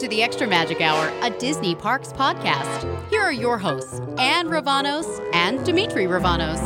to the Extra Magic Hour, a Disney Parks podcast. Here are your hosts, Anne Ravanos and Dimitri Ravanos.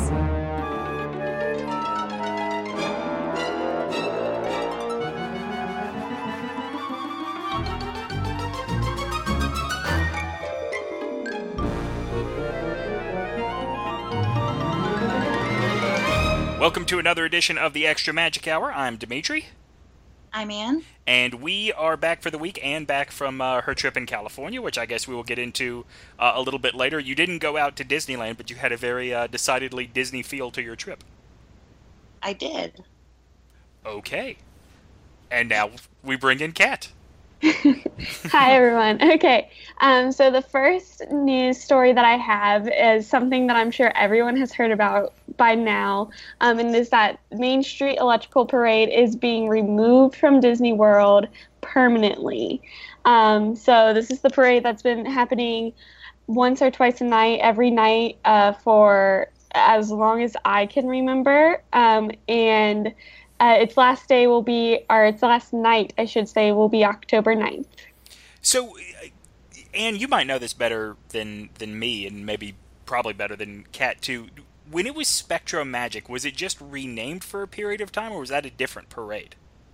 Welcome to another edition of the Extra Magic Hour. I'm Dimitri. I'm Anne. And we are back for the week. Anne back from her trip in California, which I guess we will get into a little bit later. You didn't go out to Disneyland, but you had a very decidedly Disney feel to your trip. I did. Okay. And now we bring in Kat. Hi, everyone. Okay, so the first news story that I have is something that I'm sure everyone has heard about by now, and is that Main Street Electrical Parade is being removed from Disney World permanently. So this is the parade that's been happening once or twice a night, every night for as long as I can remember, and its last day will be, or its last night, I should say, will be October 9th. So, Anne, you might know this better than me, and maybe probably better than Kat, too. When it was Spectro Magic, was it just renamed for a period of time, or was that a different parade?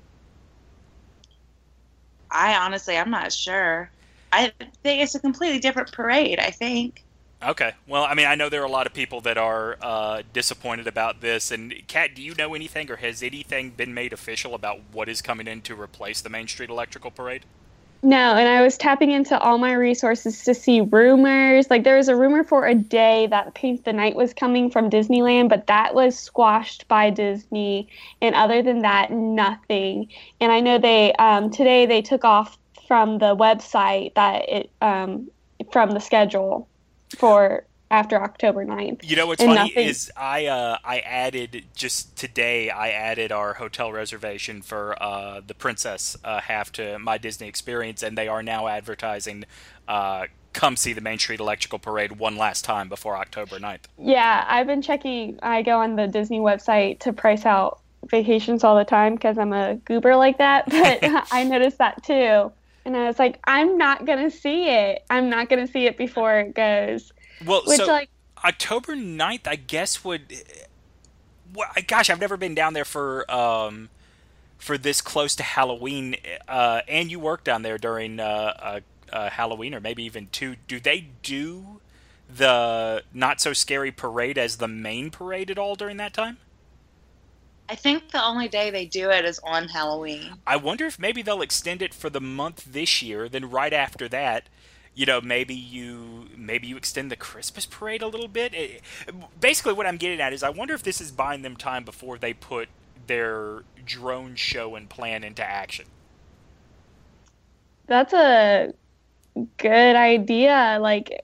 I'm not sure. I think it's a completely different parade, I think. Okay. Well, I mean, I know there are a lot of people that are disappointed about this. And, Kat, do you know anything, or has anything been made official about what is coming in to replace the Main Street Electrical Parade? No, and I was tapping into all my resources to see rumors. Like, there was a rumor for a day that Paint the Night was coming from Disneyland, but that was squashed by Disney. And other than that, nothing. And I know they today they took off from the website that from the schedule for after October 9th. You know what's funny is I added, just today, I added our hotel reservation for the Princess half to My Disney Experience, and they are now advertising come see the Main Street Electrical Parade one last time before October 9th. Yeah, I've been checking. I go on the Disney website to price out vacations all the time because I'm a goober like that, but I noticed that too. And I was like, I'm not going to see it. I'm not going to see it before it goes. Well, October 9th, I guess, would... Well, gosh, I've never been down there for this close to Halloween. And you work down there during Halloween, or maybe even two. Do they do the Not So Scary Parade as the main parade at all during that time? I think the only day they do it is on Halloween. I wonder if maybe they'll extend it for the month this year, then right after that, maybe you extend the Christmas parade a little bit. Basically what I'm getting at is I wonder if this is buying them time before they put their drone show and plan into action. That's a good idea,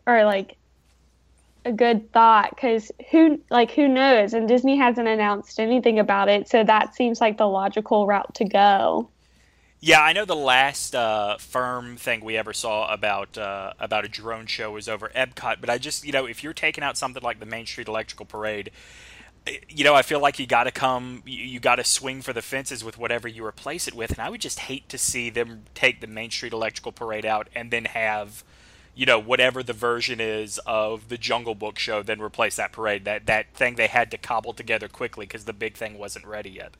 a good thought, because who knows? And Disney hasn't announced anything about it, so that seems like the logical route to go. Yeah, I know the last firm thing we ever saw about a drone show was over Epcot, but I just, if you're taking out something like the Main Street Electrical Parade, I feel like you got to swing for the fences with whatever you replace it with, and I would just hate to see them take the Main Street Electrical Parade out and then have whatever the version is of the Jungle Book show, then replace that parade. That thing they had to cobble together quickly because the big thing wasn't ready yet.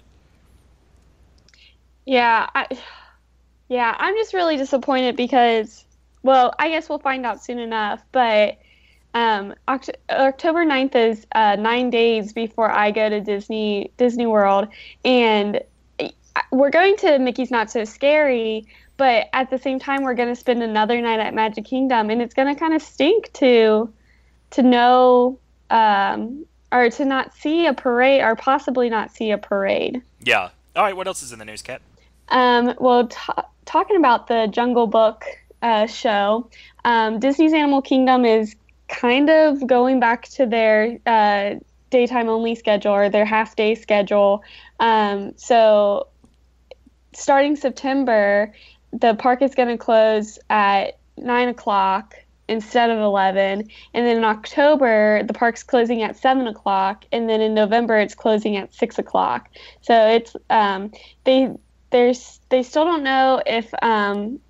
Yeah, I'm just really disappointed because, well, I guess we'll find out soon enough, but October 9th is 9 days before I go to Disney World, and we're going to Mickey's Not So Scary, but at the same time, we're going to spend another night at Magic Kingdom, and it's going to kind of stink to know, or to not see a parade, or possibly not see a parade. Yeah. All right, what else is in the news, Kat? Well, talking about the Jungle Book show, Disney's Animal Kingdom is kind of going back to their daytime only schedule, or their half-day schedule. So starting September, the park is going to close at 9 o'clock instead of 11. And then in October, the park's closing at 7 o'clock. And then in November, it's closing at 6 o'clock. So it's they still don't know if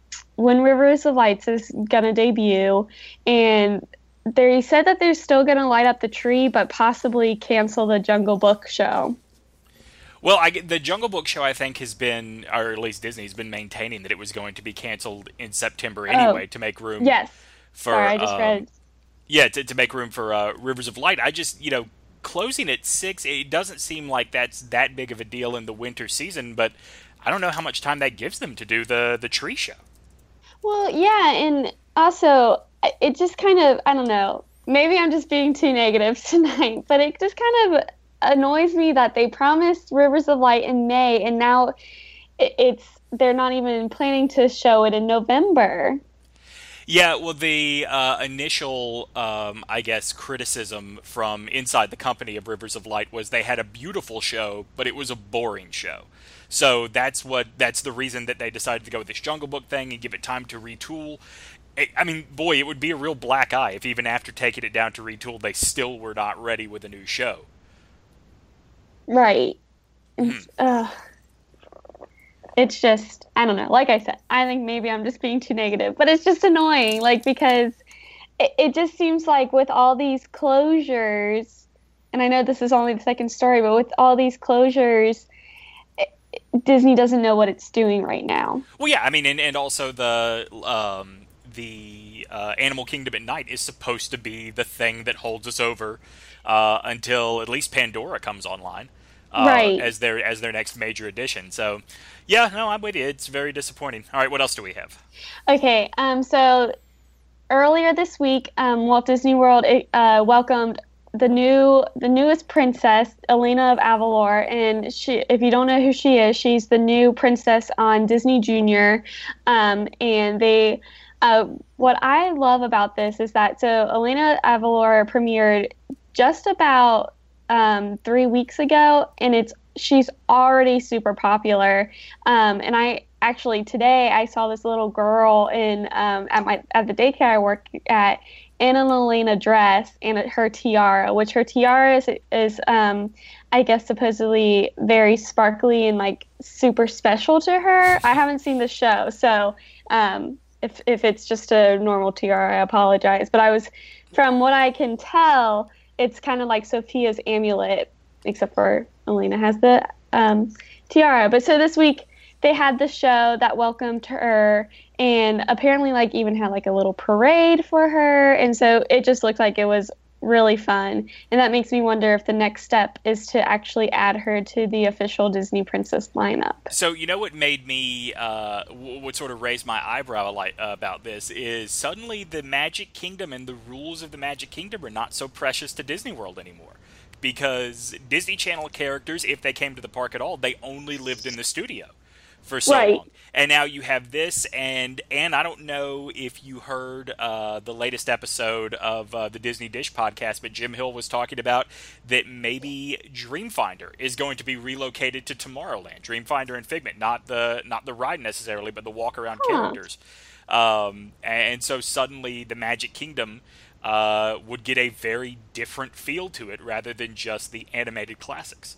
when Rivers of Lights is gonna debut, and they said that they're still gonna light up the tree, but possibly cancel the Jungle Book show. Well, the Jungle Book show, I think, has been, or at least Disney's been maintaining that it was going to be canceled in September anyway to make room. Yes. For, sorry, I just read. Yeah, to make room for Rivers of Light. I just, closing at 6, it doesn't seem like that's that big of a deal in the winter season, but I don't know how much time that gives them to do the tree show. Well, yeah, and also, it just kind of, I don't know, maybe I'm just being too negative tonight, but it just kind of annoys me that they promised Rivers of Light in May, and now they're not even planning to show it in November. Yeah, well, the initial, I guess, criticism from inside the company of Rivers of Light was they had a beautiful show, but it was a boring show. So that's the reason that they decided to go with this Jungle Book thing and give it time to retool. I mean, boy, it would be a real black eye if even after taking it down to retool, they still were not ready with a new show. Right. It's just, I don't know. Like I said, I think maybe I'm just being too negative, but it's just annoying, because it just seems like with all these closures, and I know this is only the second story, but with all these closures, Disney doesn't know what it's doing right now. Well, yeah, I mean, and also the Animal Kingdom at Night is supposed to be the thing that holds us over until at least Pandora comes online. Right. As their next major addition. So, yeah, no, I'm with you. It's very disappointing. All right, what else do we have? Okay, so earlier this week, Walt Disney World welcomed the newest princess, Elena of Avalor, and she, if you don't know who she is, she's the new princess on Disney Junior, and they. What I love about this is that Elena of Avalor premiered just about 3 weeks ago, and she's already super popular. And I actually today I saw this little girl at the daycare I work at in an Elena dress and her tiara, which her tiara is I guess supposedly very sparkly and super special to her. I haven't seen the show, so if it's just a normal tiara, I apologize. But from what I can tell, it's kind of like Sophia's amulet, except for Elena has the tiara. But so this week they had the show that welcomed her, and apparently even had a little parade for her. And so it just looked like it was really fun. And that makes me wonder if the next step is to actually add her to the official Disney Princess lineup. So what made me, what sort of raised my eyebrow about this is suddenly the Magic Kingdom and the rules of the Magic Kingdom are not so precious to Disney World anymore. Because Disney Channel characters, if they came to the park at all, they only lived in the studio for so long. And now you have this, and I don't know if you heard the latest episode of the Disney Dish podcast, but Jim Hill was talking about that maybe Dreamfinder is going to be relocated to Tomorrowland. Dreamfinder and Figment, not the ride necessarily, but the walk-around characters. And so suddenly the Magic Kingdom would get a very different feel to it rather than just the animated classics.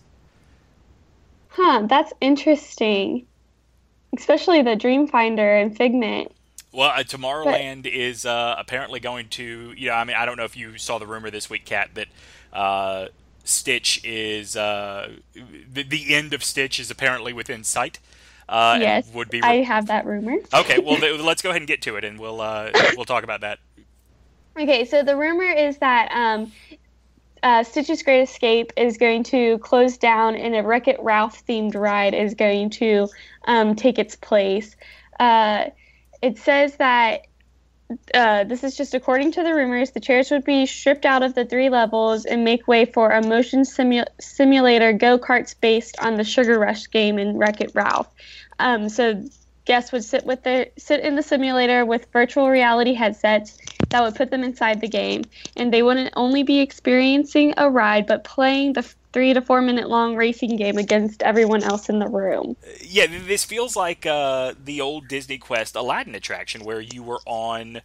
That's interesting. Especially the Dreamfinder and Figment. Well, Tomorrowland is apparently going to, I don't know if you saw the rumor this week, Kat, that Stitch is, the end of Stitch is apparently within sight. Yes, I have that rumor. Okay, well, let's go ahead and get to it, and we'll talk about that. Okay, so the rumor is that Stitch's Great Escape is going to close down, and a Wreck-It Ralph themed ride is going to take its place. It says that this is just according to the rumors. The chairs would be stripped out of the 3 levels and make way for a motion simulator go-karts based on the Sugar Rush game in Wreck-It Ralph. So guests would sit in the simulator with virtual reality headsets that would put them inside the game, and they wouldn't only be experiencing a ride, but playing the 3 to 4 minute long racing game against everyone else in the room. Yeah, this feels like the old Disney Quest Aladdin attraction, where you were on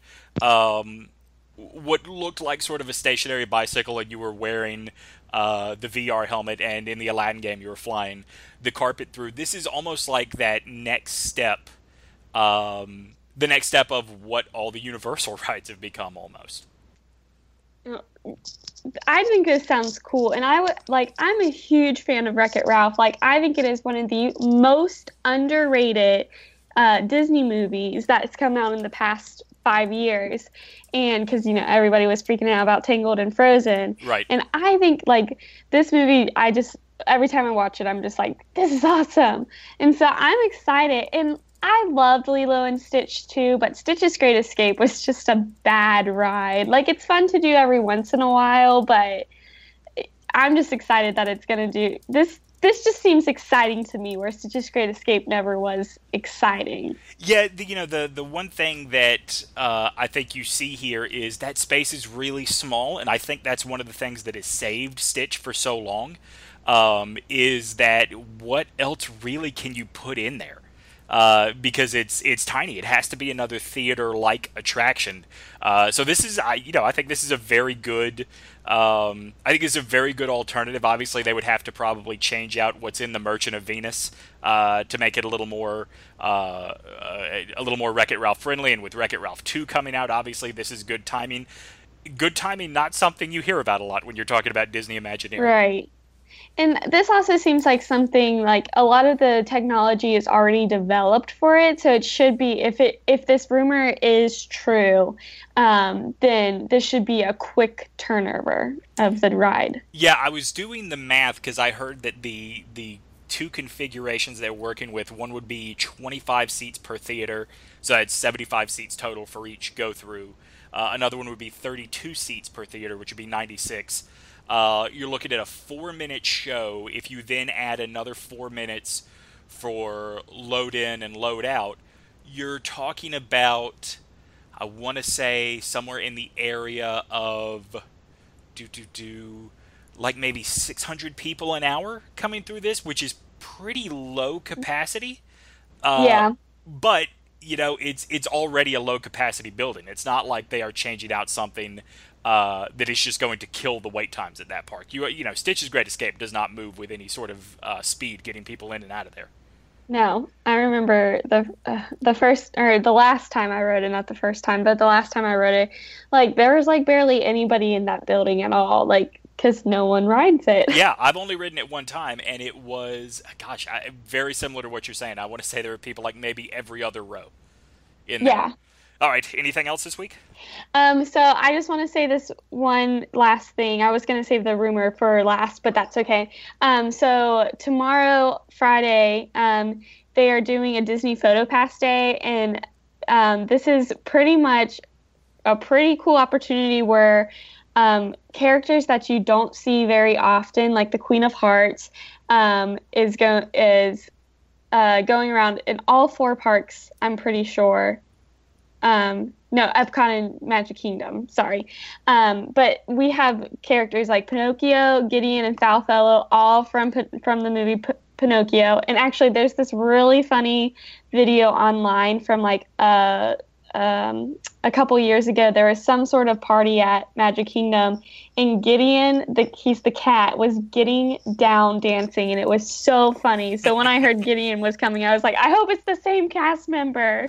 what looked like sort of a stationary bicycle, and you were wearing the VR helmet, and in the Aladdin game you were flying the carpet through. This is almost like that next step. the next step of what all the Universal rides have become almost. I think this sounds cool, and I'm a huge fan of Wreck-It Ralph. Like, I think it is one of the most underrated Disney movies that's come out in the past 5 years. And because, everybody was freaking out about Tangled and Frozen. Right. And I think, like, this movie, every time I watch it, I'm just like, this is awesome. And so I'm excited. And I loved Lilo and Stitch too, but Stitch's Great Escape was just a bad ride. Like, it's fun to do every once in a while, but I'm just excited that it's going to do this. This just seems exciting to me, where Stitch's Great Escape never was exciting. Yeah, the one thing that I think you see here is that space is really small, and I think that's one of the things that has saved Stitch for so long, is that what else really can you put in there? Because it's tiny. It has to be another theater-like attraction. So this is, I think this is a very good. I think it's a very good alternative. Obviously, they would have to probably change out what's in the Merchant of Venus to make it a little more Wreck-It Ralph friendly. And with Wreck-It Ralph 2 coming out, obviously this is good timing. Good timing, not something you hear about a lot when you're talking about Disney Imagineering. Right. And this also seems like something, like, a lot of the technology is already developed for it, so it should be, if this rumor is true, then this should be a quick turnover of the ride. Yeah, I was doing the math because I heard that the two configurations they're working with, one would be 25 seats per theater, so that's 75 seats total for each go-through. Another one would be 32 seats per theater, which would be 96. You're looking at a 4-minute show. If you then add another 4 minutes for load in and load out, you're talking about, I want to say, somewhere in the area of like maybe 600 people an hour coming through this, which is pretty low capacity. Yeah. But it's already a low capacity building. It's not like they are changing out something that is just going to kill the wait times at that park. Stitch's Great Escape does not move with any sort of speed getting people in and out of there. No, I remember the first, or the last time I rode it, not the first time, but the last time I rode it, like, there was like barely anybody in that building at all, like, because no one rides it. Yeah, I've only ridden it one time, and it was, very similar to what you're saying. I want to say there were people like maybe every other row in there. Yeah. All right, anything else this week? So I just want to say this one last thing. I was going to save the rumor for last, but that's okay. So tomorrow, Friday, they are doing a Disney PhotoPass Day, and this is pretty much a pretty cool opportunity where characters that you don't see very often, like the Queen of Hearts, is going around in all 4 parks, I'm pretty sure. No, Epcot and Magic Kingdom, sorry. But we have characters like Pinocchio, Gideon, and Falfello, all from the movie Pinocchio. And actually, there's this really funny video online from like a couple years ago. There was some sort of party at Magic Kingdom, and Gideon, he's the cat, was getting down dancing, and it was so funny. So when I heard Gideon was coming, I was like, I hope it's the same cast member.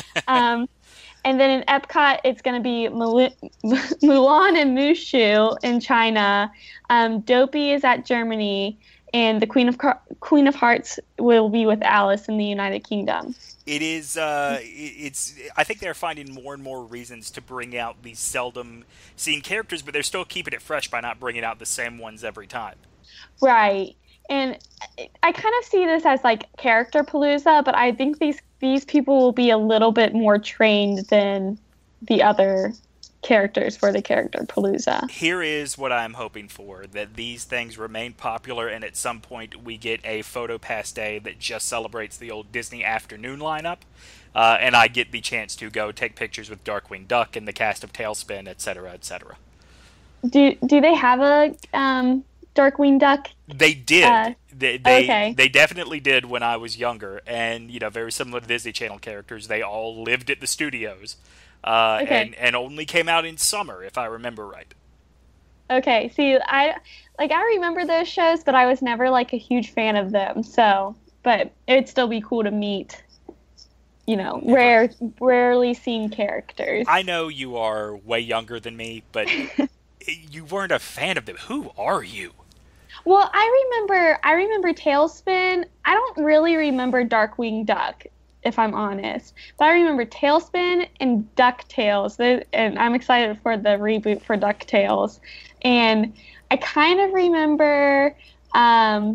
And then in Epcot, it's going to be Mulan and Mushu in China. Dopey is at Germany, and the Queen of Hearts will be with Alice in the United Kingdom. It is. I think they're finding more and more reasons to bring out these seldom seen characters, but they're still keeping it fresh by not bringing out the same ones every time. Right. And I kind of see this as like character palooza, but I think these people will be a little bit more trained than the other characters for the character palooza. Here is what I'm hoping for, that these things remain popular, and at some point we get a PhotoPass Day that just celebrates the old Disney afternoon lineup, and I get the chance to go take pictures with Darkwing Duck and the cast of Tailspin, etc., etc. Do they have a Darkwing Duck? They did. Okay. They definitely did when I was younger, and very similar to Disney Channel characters, they all lived at the studios, and only came out in summer, if I remember right. Okay. See, I remember those shows, but I was never like a huge fan of them. So, but it'd still be cool to meet, rarely seen characters. I know you are way younger than me, but you weren't a fan of them. Who are you? Well, I remember Tailspin. I don't really remember Darkwing Duck, if I'm honest. But I remember Tailspin and DuckTales. And I'm excited for the reboot for DuckTales. And I kind of remember, I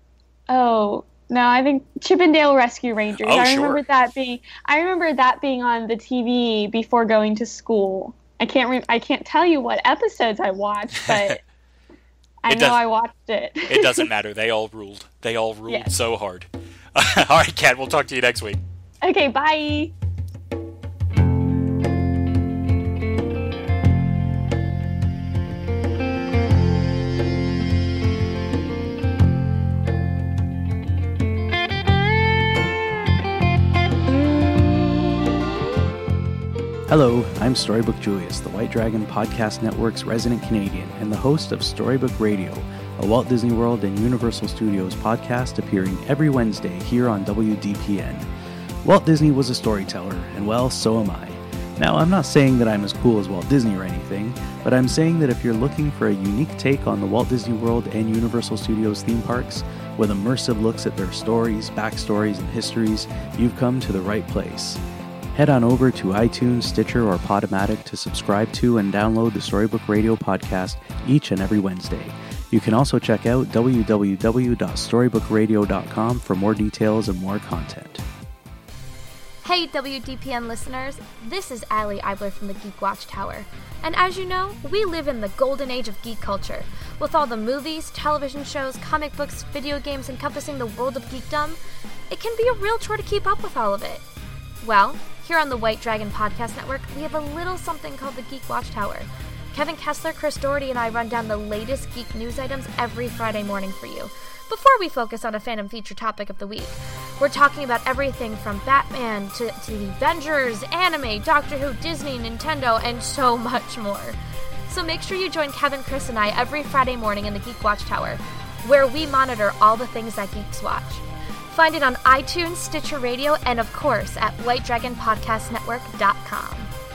think Chip 'n Dale Rescue Rangers. Oh, I remember sure. that being on the TV before going to school. I can't tell you what episodes I watched, but I know I watched it. It doesn't matter. They all ruled. They all ruled Yes. so hard. All right, Kat, we'll talk to you next week. Okay, bye. Hello, I'm Storybook Julius, the White Dragon Podcast Network's resident Canadian and the host of Storybook Radio, a Walt Disney World and Universal Studios podcast appearing every Wednesday here on WDPN. Walt Disney was a storyteller, and well, so am I. Now, I'm not saying that I'm as cool as Walt Disney or anything, but I'm saying that if you're looking for a unique take on the Walt Disney World and Universal Studios theme parks, with immersive looks at their stories, backstories, and histories, you've come to the right place. Head on over to iTunes, Stitcher, or Podomatic to subscribe to and download the Storybook Radio podcast each and every Wednesday. You can also check out www.storybookradio.com for more details and more content. Hey WDPN listeners, this is Allie Eibler from the Geek Watchtower. And as you know, we live in the golden age of geek culture. With all the movies, television shows, comic books, video games encompassing the world of geekdom, it can be a real chore to keep up with all of it. Well, here on the White Dragon Podcast Network, we have a little something called the Geek Watchtower. Kevin Kessler, Chris Doherty, and I run down the latest geek news items every Friday morning for you, before we focus on a fandom feature topic of the week. We're talking about everything from Batman to the Avengers, anime, Doctor Who, Disney, Nintendo, and so much more. So make sure you join Kevin, Chris, and I every Friday morning in the Geek Watchtower, where we monitor all the things that geeks watch. Find it on iTunes, Stitcher Radio, and of course at WhiteDragonPodcastNetwork.com.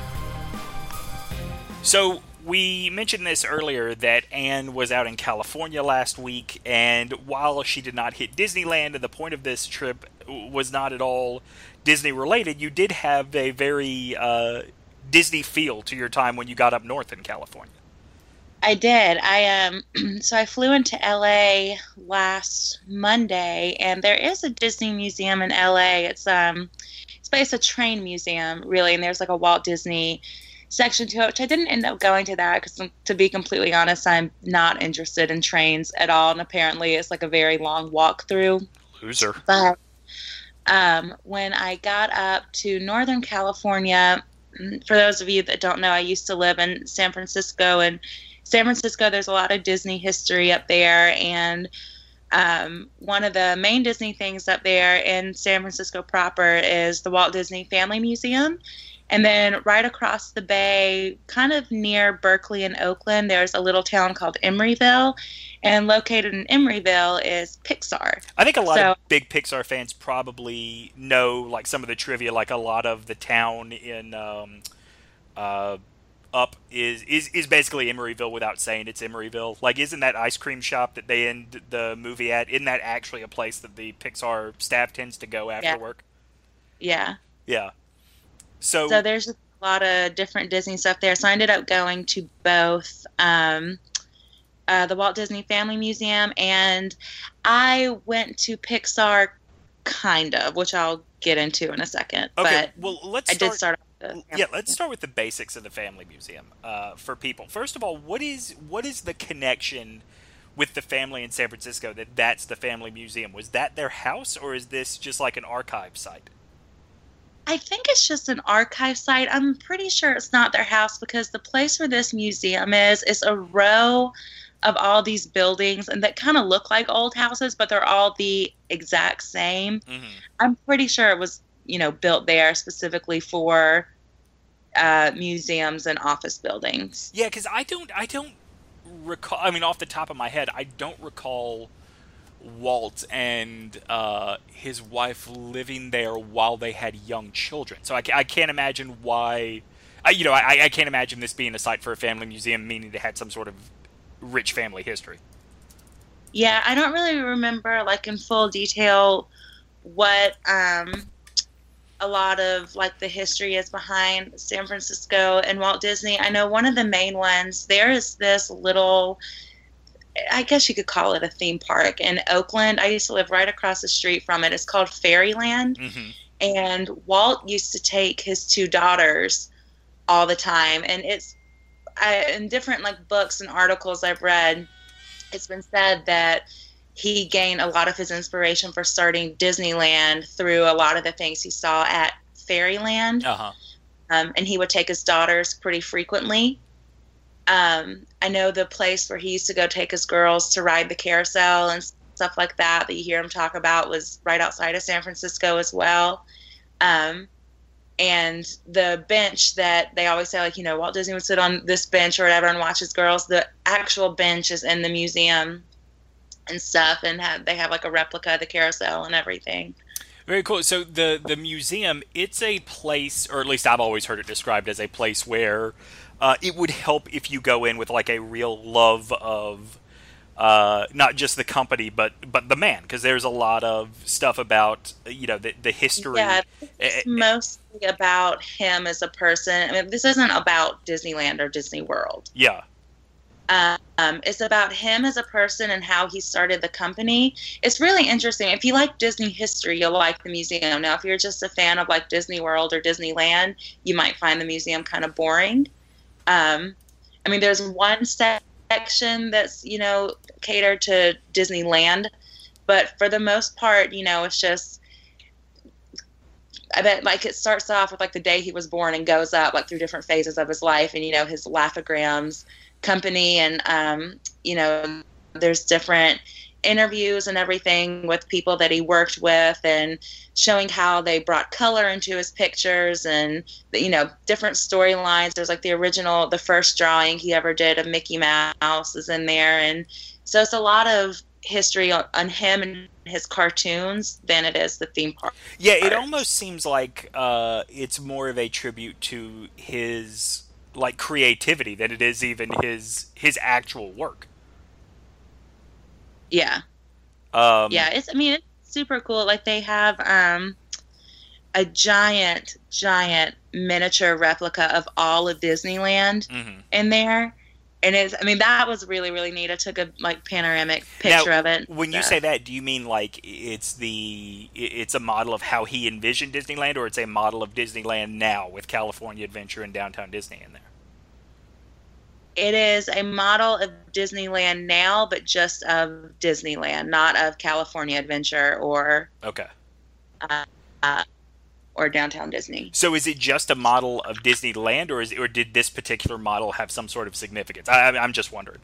So, we mentioned this earlier that Anne was out in California last week, and while she did not hit Disneyland, and the point of this trip was not at all Disney-related, you did have a very Disney feel to your time when you got up north in California. I did. So I flew into LA last Monday, and there is a Disney museum in LA. It's basically a train museum, really, and there's like a Walt Disney section to it, which I didn't end up going to that because, to be completely honest, I'm not interested in trains at all, and apparently it's like a very long walk through. Loser. But when I got up to Northern California, for those of you that don't know, I used to live in San Francisco, and San Francisco, there's a lot of Disney history up there, and one of the main Disney things up there in San Francisco proper is the Walt Disney Family Museum. And then right across the bay, kind of near Berkeley and Oakland, there's a little town called Emeryville, and located in Emeryville is Pixar. I think a lot of big Pixar fans probably know like some of the trivia, like a lot of the town in Up is basically Emeryville without saying it's Emeryville. Like, isn't that ice cream shop that they end the movie at, isn't that actually a place that the Pixar staff tends to go after work? Yeah. Yeah. So there's a lot of different Disney stuff there. So I ended up going to both the Walt Disney Family Museum, and I went to Pixar, kind of, which I'll get into in a second. Okay, but well, let's start with the basics of the Family Museum for people. First of all, what is the connection with the family in San Francisco that's the Family Museum? Was that their house, or is this just like an archive site? I think it's just an archive site. I'm pretty sure it's not their house, because the place where this museum is a row of all these buildings, and that kind of look like old houses, but they're all the exact same. Mm-hmm. I'm pretty sure it was, built there specifically for museums and office buildings. Yeah, because I don't recall. I mean, off the top of my head, I don't recall Walt and his wife living there while they had young children. So I can't imagine why. I can't imagine this being a site for a family museum, meaning they had some sort of rich family history. Yeah, I don't really remember, like, in full detail what a lot of, like, the history is behind San Francisco and Walt Disney. I know one of the main ones, there is this little, I guess you could call it a theme park in Oakland. I used to live right across the street from it. It's called Fairyland. Mm-hmm. And Walt used to take his two daughters all the time. And in different, like, books and articles I've read, it's been said that he gained a lot of his inspiration for starting Disneyland through a lot of the things he saw at Fairyland. Uh-huh. And he would take his daughters pretty frequently. I know the place where he used to go take his girls to ride the carousel and stuff like that you hear him talk about was right outside of San Francisco as well. And the bench that they always say, like, Walt Disney would sit on this bench or whatever and watch his girls, the actual bench is in the museum and stuff, and they have like a replica of the carousel and everything. Very cool. So the museum, it's a place, or at least I've always heard it described as a place where it would help if you go in with like a real love of not just the company, but the man, because there's a lot of stuff about the history. Yeah, it's mostly about him as a person. I mean, this isn't about Disneyland or Disney World. Yeah. It's about him as a person and how he started the company. It's really interesting. If you like Disney history, you'll like the museum. Now, if you're just a fan of like Disney World or Disneyland, you might find the museum kind of boring. I mean, there's one section that's, catered to Disneyland, but for the most part, it's just, I bet, like, it starts off with like the day he was born and goes up like through different phases of his life, and his Laugh-O-Grams company, and there's different interviews and everything with people that he worked with, and showing how they brought color into his pictures, and different storylines. There's like the first drawing he ever did of Mickey Mouse is in there, and so it's a lot of history on him and his cartoons than it is the theme park. Yeah, it almost seems like it's more of a tribute to his like creativity than it is even his actual work. Yeah. It's super cool. Like, they have a giant miniature replica of all of Disneyland in there. And that was really, really neat. I took a panoramic picture of it. When you say that, do you mean like it's a model of how he envisioned Disneyland, or it's a model of Disneyland now with California Adventure and Downtown Disney in there? It is a model of Disneyland now, but just of Disneyland, not of California Adventure or or Downtown Disney. So is it just a model of Disneyland, or did this particular model have some sort of significance? I'm just wondering.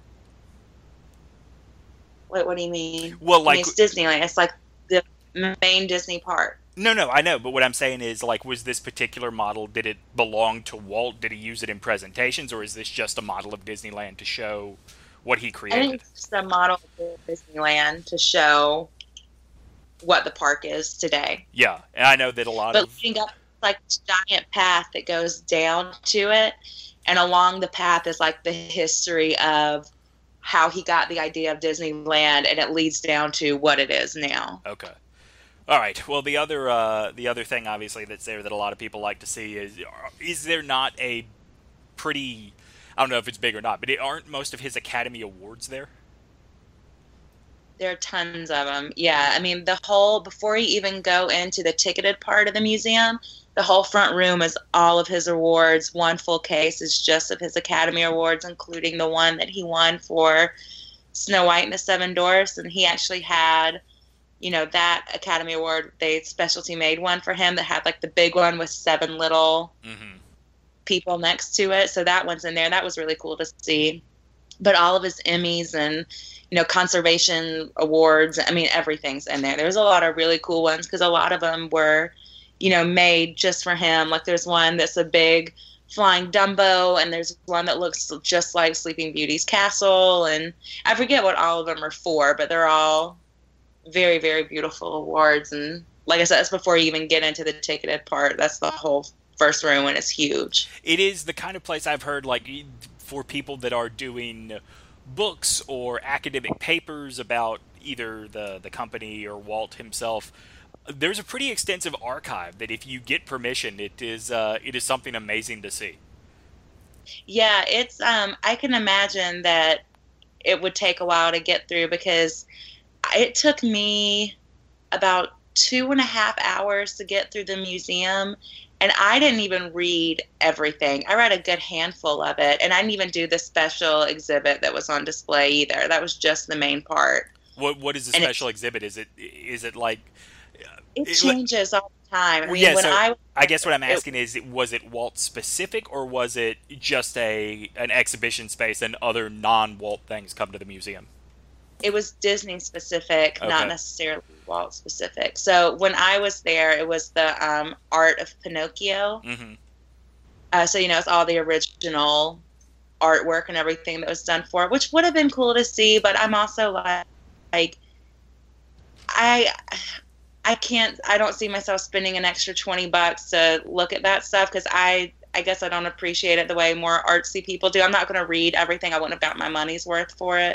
Wait, what do you mean? Well, like, it's Disneyland. It's like the main Disney park. No, I know, but what I'm saying is, like, was this particular model, did it belong to Walt? Did he use it in presentations, or is this just a model of Disneyland to show what he created? I think it's just a model of Disneyland to show what the park is today. Yeah, and I know that But leading up, like, this giant path that goes down to it, and along the path is, like, the history of how he got the idea of Disneyland, and it leads down to what it is now. Okay. All right. Well, the other thing, obviously, that's there that a lot of people like to see is there not a pretty, I don't know if it's big or not, but aren't most of his Academy Awards there? There are tons of them. Yeah. Before you even go into the ticketed part of the museum, the whole front room is all of his awards. One full case is just of his Academy Awards, including the one that he won for Snow White and the Seven Dwarfs. And he actually had, that Academy Award, they specialty made one for him that had like the big one with 7 little people next to it. So that one's in there. That was really cool to see. But all of his Emmys and, conservation awards, everything's in there. There's a lot of really cool ones because a lot of them were, made just for him. Like, there's one that's a big flying Dumbo, and there's one that looks just like Sleeping Beauty's castle. And I forget what all of them are for, but they're all very, very beautiful awards. And like I said, that's before you even get into the ticketed part. That's the whole first row, and it's huge. It is the kind of place I've heard, like, for people that are doing books or academic papers about either the company or Walt himself. There's a pretty extensive archive that, if you get permission, it is something amazing to see. Yeah, it's I can imagine that it would take a while to get through, because it took me about 2.5 hours to get through the museum, and I didn't even read everything. I read a good handful of it, and I didn't even do the special exhibit that was on display either. That was just the main part. What is the special exhibit? Is it like it changes all the time? I mean, I guess what I'm asking is, was it Walt specific, or was it just an exhibition space and other non-Walt things come to the museum? It was Disney specific, not necessarily Walt specific. So when I was there, it was the art of Pinocchio. Mm-hmm. So, it's all the original artwork and everything that was done for it, which would have been cool to see. But I'm also like I don't see myself spending an extra $20 to look at that stuff, because I guess I don't appreciate it the way more artsy people do. I'm not going to read everything. I wouldn't have got my money's worth for it.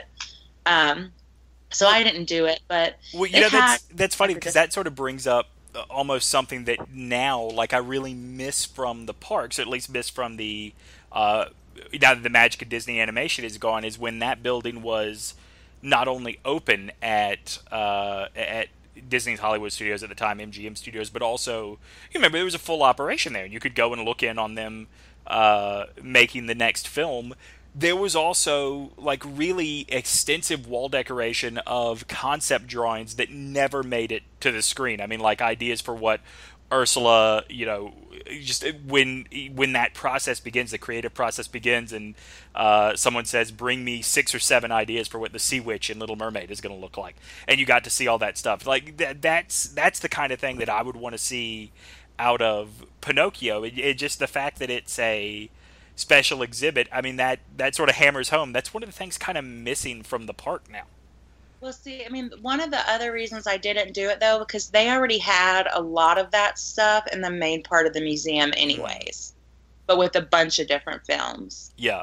So I didn't do it, but that's funny, because that sort of brings up almost something that now, like, I really miss from the parks, or at least miss from the now that the magic of Disney animation is gone, is when that building was not only open at Disney's Hollywood Studios at the time, MGM Studios, but also, you remember, there was a full operation there, and you could go and look in on them making the next film. There was also, like, really extensive wall decoration of concept drawings that never made it to the screen. I mean, like, ideas for what Ursula, just when that process begins, the creative process begins, and someone says, bring me 6 or 7 ideas for what the Sea Witch in Little Mermaid is going to look like. And you got to see all that stuff. Like, that's the kind of thing that I would want to see out of Pinocchio. It just, the fact that it's a special exhibit, I mean, that sort of hammers home. That's one of the things kind of missing from the park now. Well, see, I mean, one of the other reasons I didn't do it, though, because they already had a lot of that stuff in the main part of the museum anyways, but with a bunch of different films. Yeah.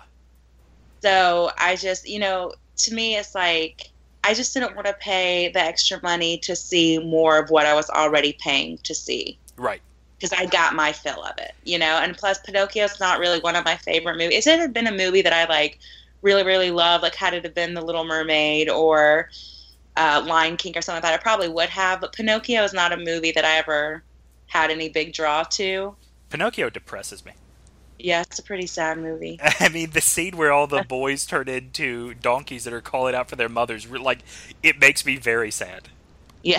So I just, to me, it's like, I just didn't want to pay the extra money to see more of what I was already paying to see. Right. Because I got my fill of it, and plus Pinocchio's not really one of my favorite movies. If it had been a movie that I like really, really love, like had it have been The Little Mermaid or Lion King or something like that, I probably would have. But Pinocchio is not a movie that I ever had any big draw to. Pinocchio depresses me. Yeah, it's a pretty sad movie. I mean, the scene where all the boys turn into donkeys that are calling out for their mothers, like, it makes me very sad. Yeah.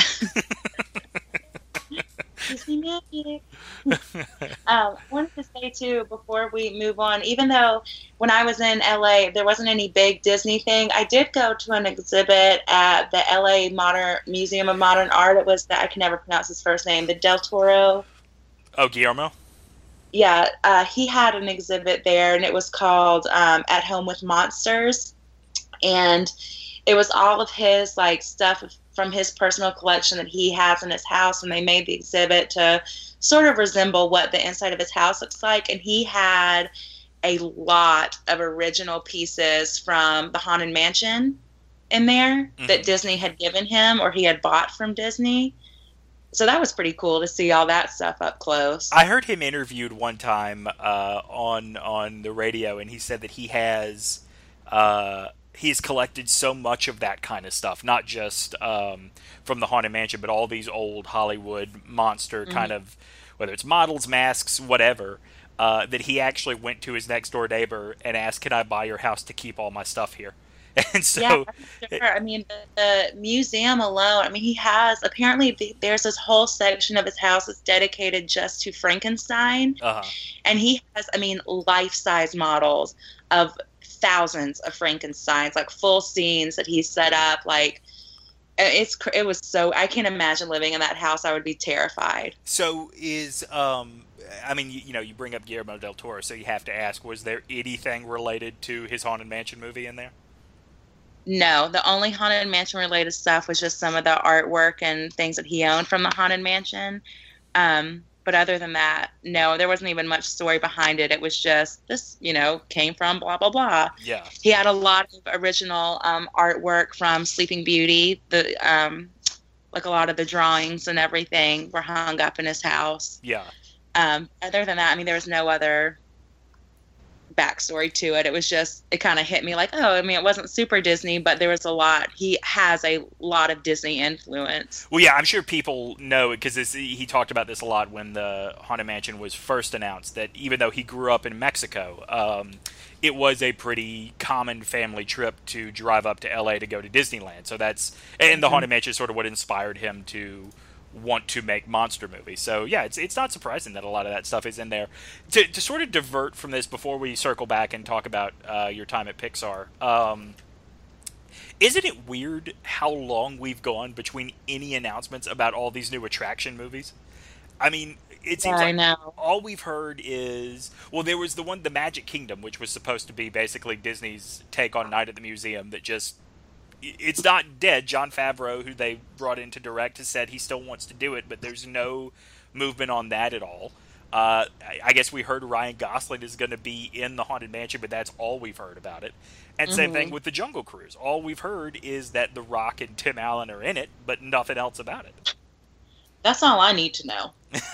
Disney magic. I wanted to say too, before we move on, even though when I was in LA there wasn't any big Disney thing, I did go to an exhibit at the LA Museum of Modern Art. It was I can never pronounce his first name, the Del Toro. Oh, Guillermo? Yeah, he had an exhibit there, and it was called At Home with Monsters, and it was all of his like stuff from his personal collection that he has in his house, and they made the exhibit to sort of resemble what the inside of his house looks like. And he had a lot of original pieces from the Haunted Mansion in there that Disney had given him or he had bought from Disney. So that was pretty cool to see all that stuff up close. I heard him interviewed one time on the radio, and he said that he has he's collected so much of that kind of stuff, not just from the Haunted Mansion, but all these old Hollywood monster kind of, whether it's models, masks, whatever, that he actually went to his next door neighbor and asked, "Can I buy your house to keep all my stuff here?" And so, yeah, sure. I mean, the museum alone, I mean, he has, apparently there's this whole section of his house that's dedicated just to Frankenstein. And he has, I mean, life-size models of thousands of Frankensteins, like full scenes that he set up. Like, it was so, I can't imagine living in that house. I would be terrified. So is, I mean, you bring up Guillermo del Toro, so you have to ask, was there anything related to his Haunted Mansion movie in there? No, the only Haunted Mansion related stuff was just some of the artwork and things that he owned from the Haunted Mansion. But other than that, no, there wasn't even much story behind it. It was just this, came from blah, blah, blah. Yeah. He had a lot of original artwork from Sleeping Beauty. Like a lot of the drawings and everything were hung up in his house. Yeah. Other than that, I mean, there was no other backstory to it. It was just, it kind of hit me like, oh, I mean, it wasn't super Disney, but there was a lot. He has a lot of Disney influence. Well, yeah, I'm sure people know it because he talked about this a lot when the Haunted Mansion was first announced, that even though he grew up in Mexico, it was a pretty common family trip to drive up to LA to go to Disneyland. So and the Haunted Mansion is sort of what inspired him to want to make monster movies. So yeah, it's not surprising that a lot of that stuff is in there. To sort of divert from this before we circle back and talk about your time at Pixar, isn't it weird how long we've gone between any announcements about all these new attraction movies? I mean, it seems like all we've heard is, well, there was the Magic Kingdom, which was supposed to be basically Disney's take on Night at the Museum that just, it's not dead. Jon Favreau, who they brought in to direct, has said he still wants to do it, but there's no movement on that at all. I guess we heard Ryan Gosling is going to be in the Haunted Mansion, but that's all we've heard about it. And same thing with the Jungle Cruise. All we've heard is that The Rock and Tim Allen are in it, but nothing else about it. That's all I need to know.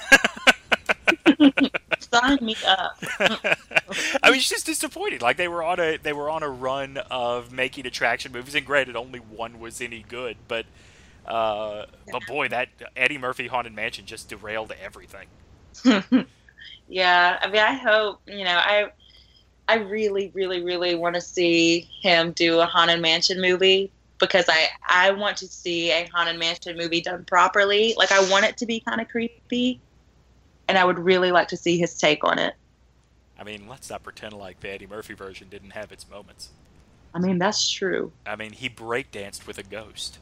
Sign me up. I mean, it's just disappointing. Like they were on a run of making attraction movies, and granted, only one was any good. But boy, that Eddie Murphy Haunted Mansion just derailed everything. Yeah, I mean, I hope I really, really, really want to see him do a Haunted Mansion movie because I want to see a Haunted Mansion movie done properly. Like I want it to be kind of creepy. And I would really like to see his take on it. I mean, let's not pretend like the Eddie Murphy version didn't have its moments. I mean, that's true. I mean, he breakdanced with a ghost.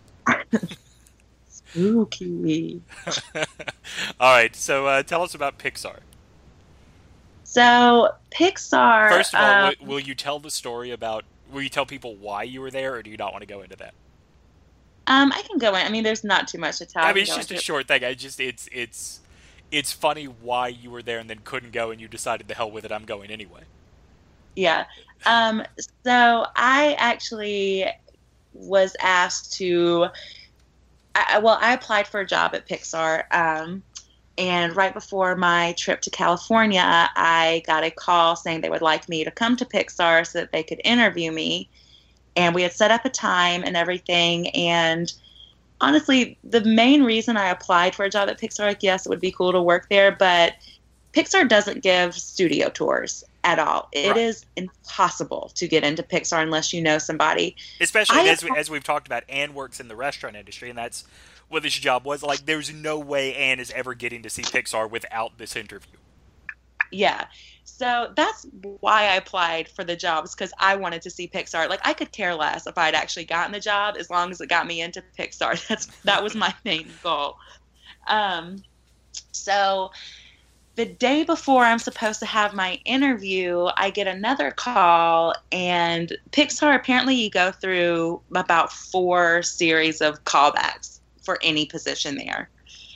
Spooky. All right, so tell us about Pixar. So, Pixar... First of all, will you tell the story about... Will you tell people why you were there, or do you not want to go into that? I can go in. I mean, there's not too much to tell. I mean, it's just a short thing. It's funny why you were there and then couldn't go, and you decided the hell with it, I'm going anyway. Yeah. So I actually was asked to... I applied for a job at Pixar, and right before my trip to California, I got a call saying they would like me to come to Pixar so that they could interview me. And we had set up a time and everything, and... Honestly, the main reason I applied for a job at Pixar, like, yes, it would be cool to work there, but Pixar doesn't give studio tours at all. It is impossible to get into Pixar unless you know somebody. Especially as we've talked about, Anne works in the restaurant industry, and that's what this job was. Like, there's no way Anne is ever getting to see Pixar without this interview. Yeah. So that's why I applied for the jobs, because I wanted to see Pixar. Like, I could care less if I'd actually gotten the job as long as it got me into Pixar. That was my main goal. So the day before I'm supposed to have my interview, I get another call, and Pixar, apparently you go through about 4 series of callbacks for any position there.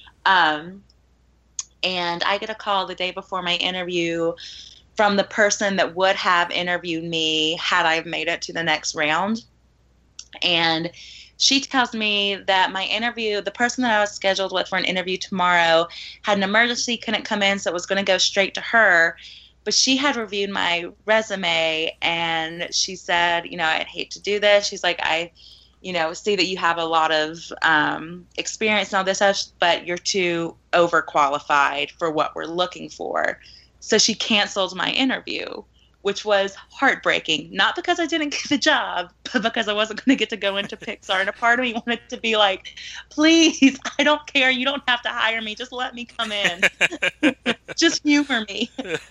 And I get a call the day before my interview from the person that would have interviewed me had I made it to the next round. And she tells me that my interview, the person that I was scheduled with for an interview tomorrow, had an emergency, couldn't come in, so it was going to go straight to her. But she had reviewed my resume, and she said, I'd hate to do this. She's like, I see that you have a lot of experience and all this stuff, but you're too overqualified for what we're looking for. So she canceled my interview, which was heartbreaking. Not because I didn't get the job, but because I wasn't going to get to go into Pixar. And a part of me wanted to be like, please, I don't care. You don't have to hire me. Just let me come in. Just humor me.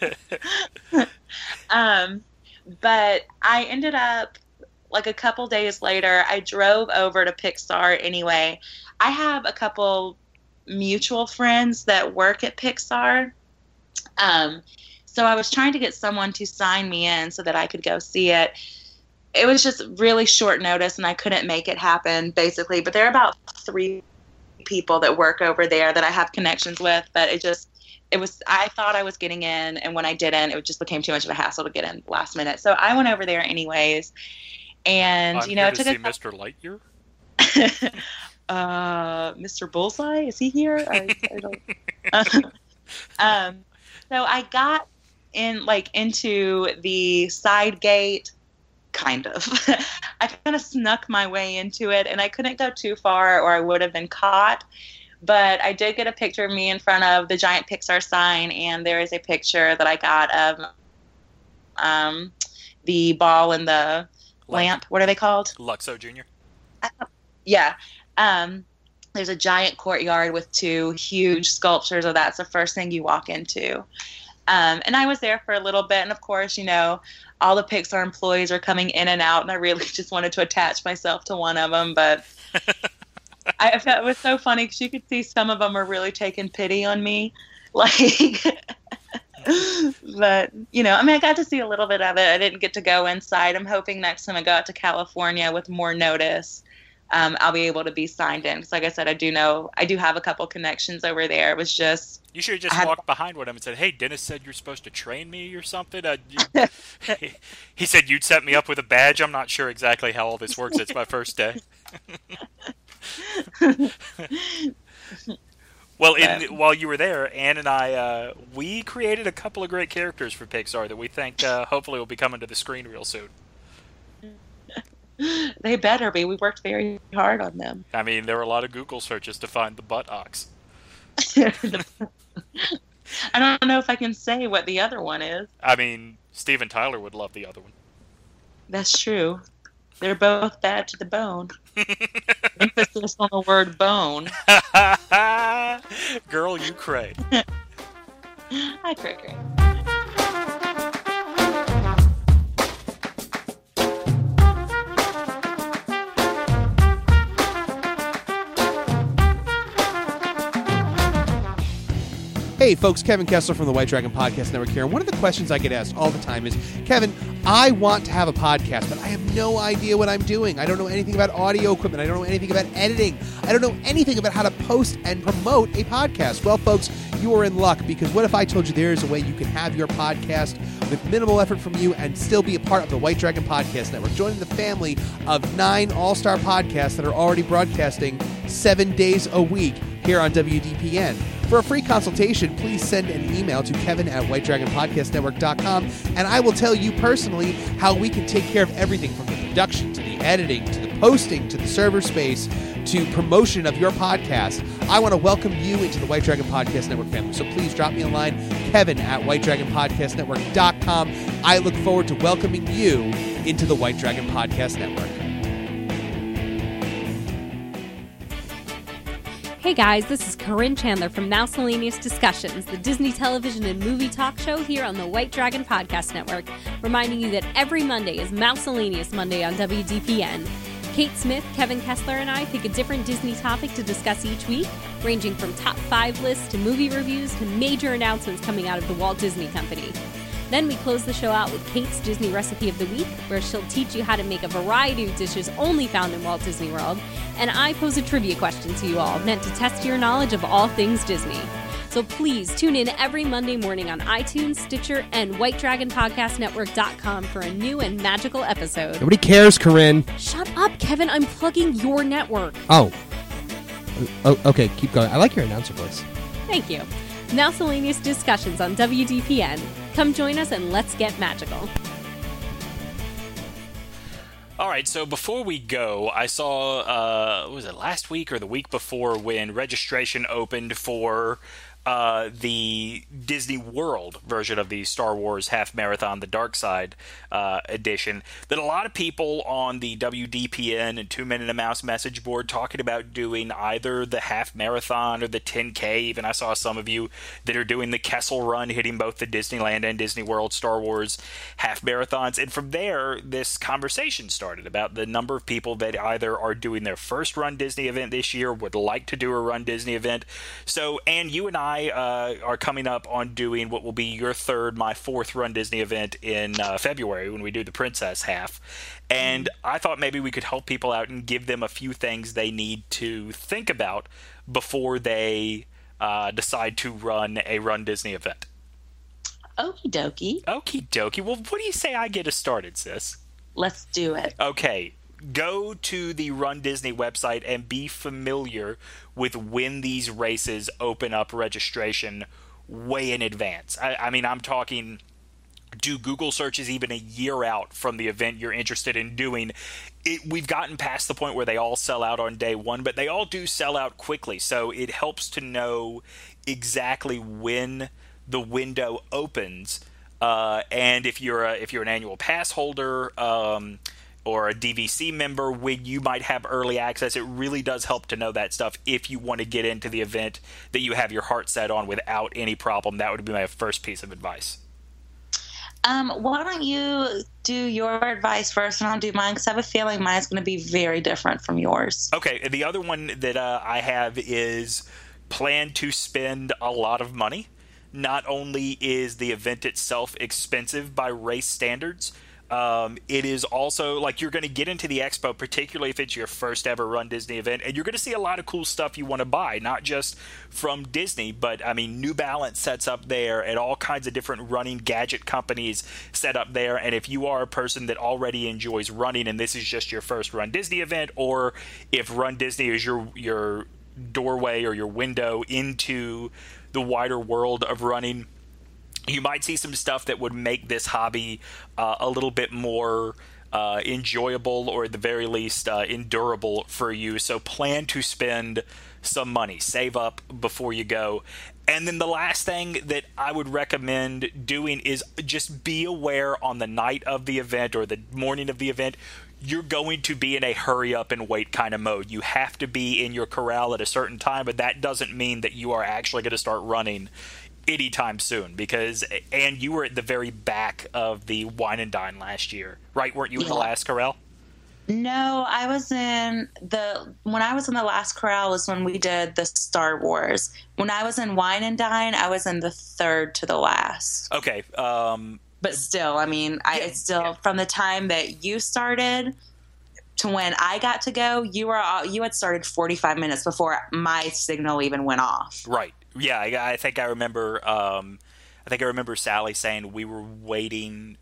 But I ended up, like a couple days later, I drove over to Pixar anyway. I have a couple mutual friends that work at Pixar. So I was trying to get someone to sign me in so that I could go see it. it was just really short notice, and I couldn't make it happen, basically. But there are about 3 people that work over there that I have connections with, but I thought I was getting in, and when I didn't, it just became too much of a hassle to get in last minute. So I went over there anyways, and I'm here it to took see Mr. Lightyear. Mr. Bullseye, is he here? So I got in into the side gate, kind of. I kind of snuck my way into it, and I couldn't go too far or I would have been caught. But I did get a picture of me in front of the giant Pixar sign, and there is a picture that I got of the ball and the lamp. What are they called? Luxo Jr. Yeah. There's a giant courtyard with 2 huge sculptures of that's the first thing you walk into. And I was there for a little bit, and of course, all the Pixar employees are coming in and out, and I really just wanted to attach myself to one of them, but I felt it was so funny because you could see some of them are really taking pity on me, but I got to see a little bit of it. I didn't get to go inside. I'm hoping next time I go out to California with more notice, I'll be able to be signed in. Because like I said, I do have a couple connections over there. It was just... You should have just walked behind one of them and said, "Hey, Dennis said you're supposed to train me or something." He said you'd set me up with a badge. I'm not sure exactly how all this works. It's my first day. Well, while you were there, Ann and I, we created a couple of great characters for Pixar that we think hopefully will be coming to the screen real soon. They better be. We worked very hard on them. I mean, there were a lot of Google searches to find the butt ox. I don't know if I can say what the other one is. I mean, Steven Tyler would love the other one. That's true. They're both bad to the bone. Emphasis on the word bone. Girl, you cray. I cray. Hey folks, Kevin Kessler from the White Dragon Podcast Network here. And one of the questions I get asked all the time is, Kevin, I want to have a podcast, but I have no idea what I'm doing. I don't know anything about audio equipment. I don't know anything about editing. I don't know anything about how to post and promote a podcast. Well, folks, you are in luck, because what if I told you there is a way you can have your podcast with minimal effort from you and still be a part of the White Dragon Podcast Network, joining the family of 9 all-star podcasts that are already broadcasting 7 days a week here on WDPN. For a free consultation, please send an email to kevin@whitedragonpodcastnetwork.com, and I will tell you personally how we can take care of everything from the production to the editing to the posting to the server space to promotion of your podcast. I want to welcome you into the White Dragon Podcast Network family, so please drop me a line, kevin@whitedragonpodcastnetwork.com. I look forward to welcoming you into the White Dragon Podcast Network. Hey guys, this is Corinne Chandler from Mouscellaneous Discussions, the Disney television and movie talk show here on the White Dragon Podcast Network, reminding you that every Monday is Mouscellaneous Monday on WDPN. Kate Smith, Kevin Kessler, and I pick a different Disney topic to discuss each week, ranging from top 5 lists to movie reviews to major announcements coming out of the Walt Disney Company. Then we close the show out with Kate's Disney Recipe of the Week, where she'll teach you how to make a variety of dishes only found in Walt Disney World, and I pose a trivia question to you all, meant to test your knowledge of all things Disney. So please tune in every Monday morning on iTunes, Stitcher, and WhiteDragonPodcastNetwork.com for a new and magical episode. Nobody cares, Corinne. Shut up, Kevin. I'm plugging your network. Oh, okay. Keep going. I like your announcer voice. Thank you. Mouscellaneous Discussions on WDPN. Come join us and let's get magical. All right, so before we go, I saw, was it last week or the week before, when registration opened for the Disney World version of the Star Wars Half Marathon, the Dark Side edition, that a lot of people on the WDPN and 2 Minute a Mouse message board talking about doing either the Half Marathon or the 10K. Even I saw some of you that are doing the Kessel Run, hitting both the Disneyland and Disney World Star Wars Half Marathons. And from there, this conversation started about the number of people that either are doing their first Run Disney event this year, would like to do a Run Disney event. So, and you and I I are coming up on doing what will be your third, my fourth Run Disney event in February when we do the Princess half. And I thought maybe we could help people out and give them a few things they need to think about before they decide to run a Run Disney event. Okie dokie. Okie dokie. Well, what do you say I get us started, sis? Let's do it. Okay. Go to the Run Disney website and be familiar with when these races open up registration way in advance. I mean, I'm talking, do Google searches even a year out from the event you're interested in doing. We've gotten past the point where they all sell out on day one, but they all do sell out quickly. So it helps to know exactly when the window opens. And if you're an annual pass holder, or a DVC member, when you might have early access, it really does help to know that stuff if you want to get into the event that you have your heart set on without any problem. That would be my first piece of advice. Why don't you do your advice first, and I'll do mine, because I have a feeling mine's going to be very different from yours. Okay, the other one that I have is plan to spend a lot of money. Not only is the event itself expensive by race standards, it is also, like, you're going to get into the expo, particularly if it's your first ever Run Disney event, and you're going to see a lot of cool stuff you want to buy, not just from Disney, but, I mean, New Balance sets up there, and all kinds of different running gadget companies set up there, and if you are a person that already enjoys running and this is just your first Run Disney event, or if Run Disney is your doorway or your window into the wider world of running, you might see some stuff that would make this hobby a little bit more enjoyable, or at the very least endurable for you. So plan to spend some money. Save up before you go. And then the last thing that I would recommend doing is just be aware on the night of the event or the morning of the event, you're going to be in a hurry up and wait kind of mode. You have to be in your corral at a certain time, but that doesn't mean that you are actually going to start running anytime soon, because and you were at the very back of the Wine and Dine last year, right? Weren't you in the last corral? No, I was when I was in the last corral was when we did the Star Wars. When I was in Wine and Dine, I was in the third to the last. Okay. But still, I mean, from the time that you started to when I got to go, you had started 45 minutes before my signal even went off. Right. Yeah, I think I remember. I remember Sally saying we were waiting.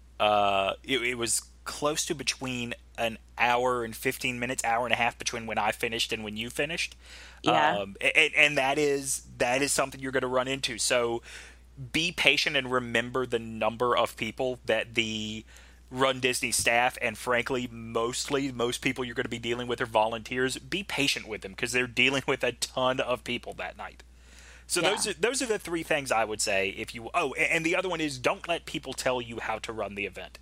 It was close to between an hour and 15 minutes, hour and a half between when I finished and when you finished. Yeah. And that is something you're going to run into. So be patient and remember the number of people that the Run Disney staff, and frankly, most people you're going to be dealing with are volunteers. Be patient with them because they're dealing with a ton of people that night. So those are the three things I would say. And the other one is don't let people tell you how to run the event.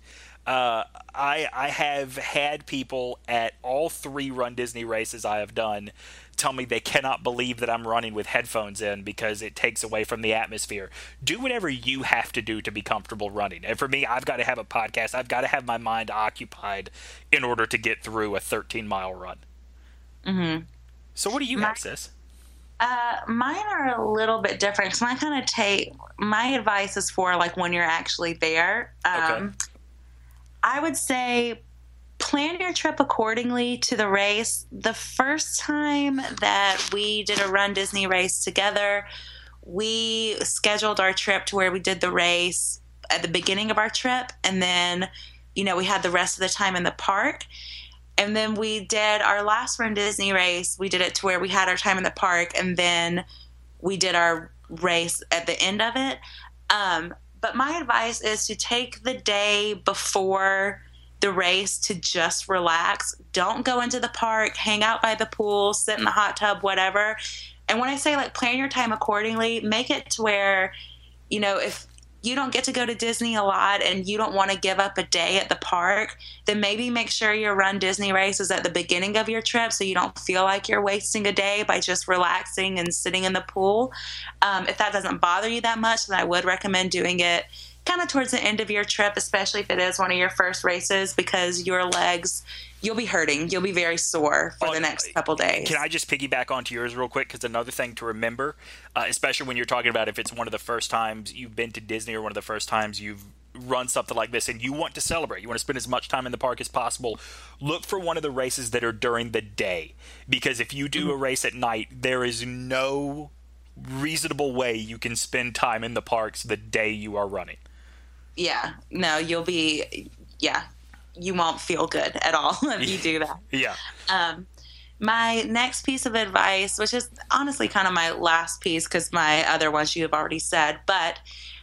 I have had people at all three Run Disney races I have done tell me they cannot believe that I'm running with headphones in because it takes away from the atmosphere. Do whatever you have to do to be comfortable running. And for me, I've got to have a podcast. I've got to have my mind occupied in order to get through a 13-mile run. Mm-hmm. So what do you have, sis? Mine are a little bit different. So my advice is for like when you're actually there. Okay. I would say plan your trip accordingly to the race. The first time that we did a Run Disney race together, we scheduled our trip to where we did the race at the beginning of our trip. And then, we had the rest of the time in the park. And then we did our last Run Disney race. We did it to where we had our time in the park, and then we did our race at the end of it. But my advice is to take the day before the race to just relax. Don't go into the park, hang out by the pool, sit in the hot tub, whatever. And when I say like plan your time accordingly, make it to where, if you don't get to go to Disney a lot and you don't want to give up a day at the park, then maybe make sure your Run Disney race is at the beginning of your trip so you don't feel like you're wasting a day by just relaxing and sitting in the pool. If that doesn't bother you that much, then I would recommend doing it kind of towards the end of your trip, especially if it is one of your first races, because your legs, you'll be hurting. You'll be very sore for the next couple days. Can I just piggyback onto yours real quick? Because another thing to remember, especially when you're talking about if it's one of the first times you've been to Disney or one of the first times you've run something like this and you want to celebrate, you want to spend as much time in the park as possible, look for one of the races that are during the day. Because if you do a race at night, there is no reasonable way you can spend time in the parks the day you are running. Yeah. No, you won't feel good at all if you do that. Yeah. My next piece of advice, which is honestly kind of my last piece because my other ones you have already said, but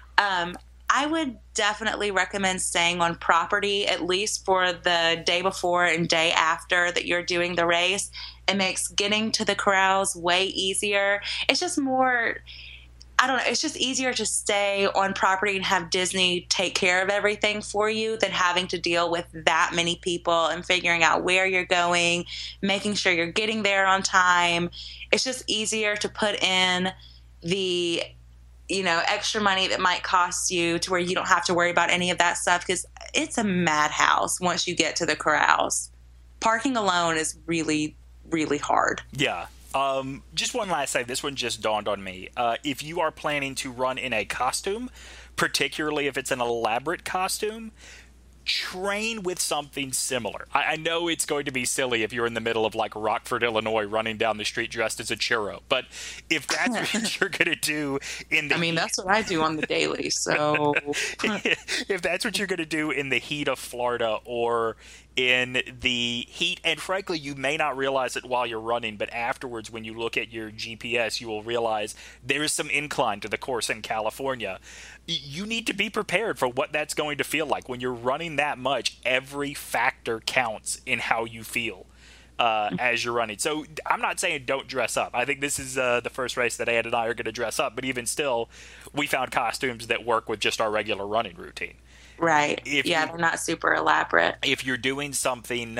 I would definitely recommend staying on property at least for the day before and day after that you're doing the race. It makes getting to the corrals way easier. It's just more, I don't know, it's just easier to stay on property and have Disney take care of everything for you than having to deal with that many people and figuring out where you're going, making sure you're getting there on time. It's just easier to put in the extra money that might cost you to where you don't have to worry about any of that stuff, because it's a madhouse once you get to the corrals. Parking alone is really, really hard. Yeah. Just one last thing. This one just dawned on me. If you are planning to run in a costume, particularly if it's an elaborate costume, train with something similar. I know it's going to be silly if you're in the middle of like Rockford, Illinois, running down the street dressed as a churro. But if that's what you're going to do in the that's what I do on the daily. So if that's what you're going to do in the heat of Florida or in the heat, and frankly, you may not realize it while you're running, but afterwards, when you look at your GPS, you will realize there is some incline to the course in California. You need to be prepared for what that's going to feel like. When you're running that much, every factor counts in how you feel as you're running. So I'm not saying don't dress up. I think this is the first race that Ann and I are going to dress up, but even still, we found costumes that work with just our regular running routine. Right. They're not super elaborate. If you're doing something,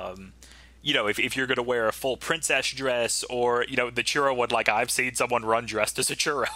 if you're going to wear a full princess dress or, the churro one, like I've seen someone run dressed as a churro,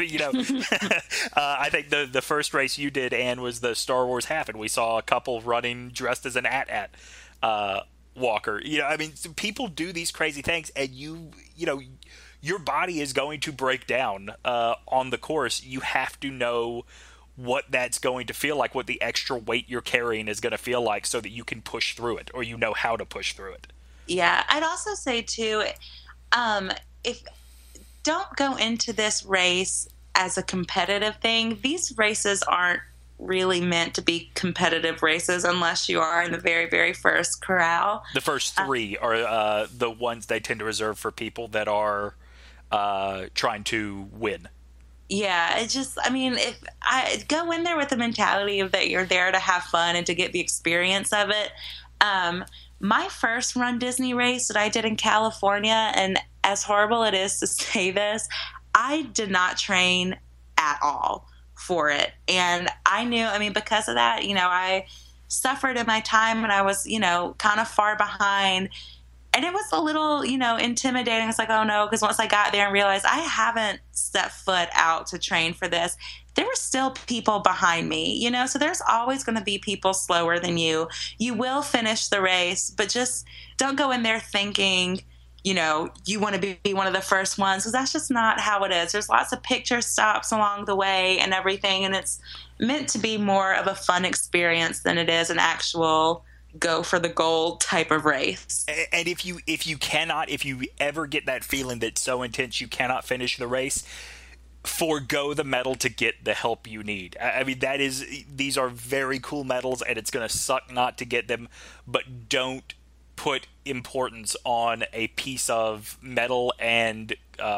I think the first race you did, Ann, was the Star Wars half, and we saw a couple running dressed as an AT-AT walker. People do these crazy things, and your body is going to break down on the course. You have to know what that's going to feel like, what the extra weight you're carrying is going to feel like, so that you can push through it, or how to push through it. Yeah, I'd also say too, if don't go into this race as a competitive thing. These races aren't really meant to be competitive races unless you are in the very, very first corral. The first three are the ones they tend to reserve for people that are trying to win. Yeah, if I go in there with the mentality of that you're there to have fun and to get the experience of it. My first Run Disney race that I did in California, and as horrible it is to say this, I did not train at all for it. And I knew, because of that, I suffered in my time and I was, kind of far behind. And it was a little, intimidating. It's like, oh no, because once I got there and realized I haven't stepped foot out to train for this, there were still people behind me, so there's always going to be people slower than you. You will finish the race, but just don't go in there thinking, you want to be one of the first ones, because that's just not how it is. There's lots of picture stops along the way and everything, and it's meant to be more of a fun experience than it is an actual go for the gold type of race. And if you ever get that feeling that's so intense you cannot finish the race, forego the medal to get the help you need. These are very cool medals, and it's going to suck not to get them, but don't put importance on a piece of metal and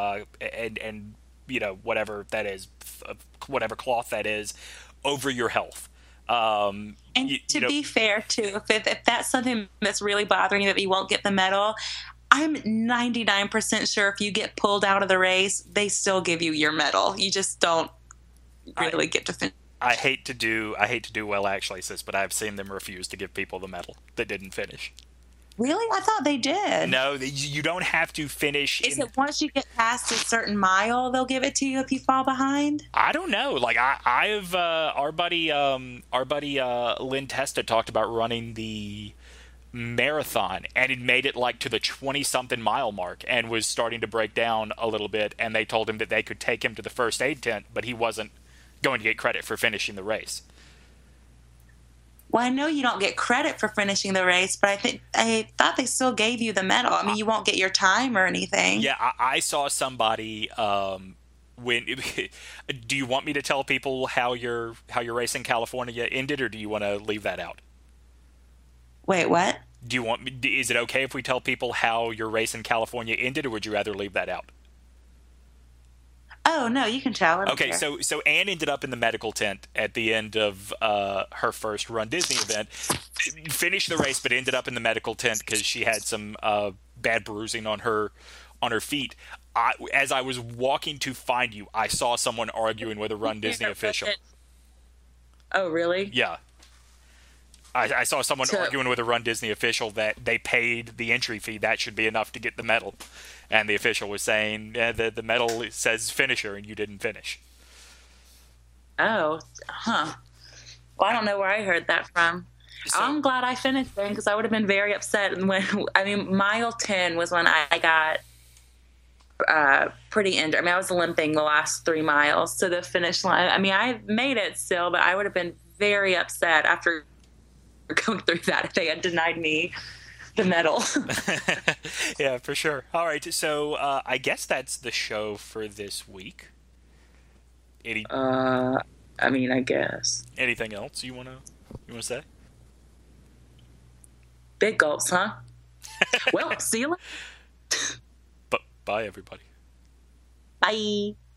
whatever that is, whatever cloth that is, over your health. And to be fair, too, if that's something that's really bothering you that you won't get the medal, I'm 99% sure if you get pulled out of the race, they still give you your medal. You just don't really get to finish. I hate to do well, actually, sis, but I've seen them refuse to give people the medal that didn't finish. Really? I thought they did. No, you don't have to finish. Is it once you get past a certain mile, they'll give it to you if you fall behind? I don't know. Like I've our buddy Lynn Testa talked about running the marathon, and it made it like to the 20-something mile mark and was starting to break down a little bit, and they told him that they could take him to the first aid tent, but he wasn't going to get credit for finishing the race. Well, I know you don't get credit for finishing the race, but I thought they still gave you the medal. I mean, you won't get your time or anything. Yeah, I saw somebody when. Do you want me to tell people how your race in California ended, or do you want to leave that out? Wait, what? Do you want? Is it okay if we tell people how your race in California ended, or would you rather leave that out? Oh, no, you can tell. Okay, so Anne ended up in the medical tent at the end of her first Run Disney event. Finished the race, but ended up in the medical tent because she had some bad bruising on her feet. As I was walking to find you, I saw someone arguing with a Run Disney official. Oh, really? Yeah. I saw someone arguing with a Run Disney official that they paid the entry fee. That should be enough to get the medal. And the official was saying, the medal says finisher, and you didn't finish. Oh, huh. Well, I don't know where I heard that from. So, I'm glad I finished then, because I would have been very upset. And mile 10 was when I got pretty injured. I mean, I was limping the last 3 miles to the finish line. I mean, I made it still, but I would have been very upset after going through that if they had denied me the medal. Yeah, for sure. All right, so I guess that's the show for this week. I mean, I guess. Anything else you wanna say? Big gulps, huh? Well, see you later. Bye, everybody. Bye.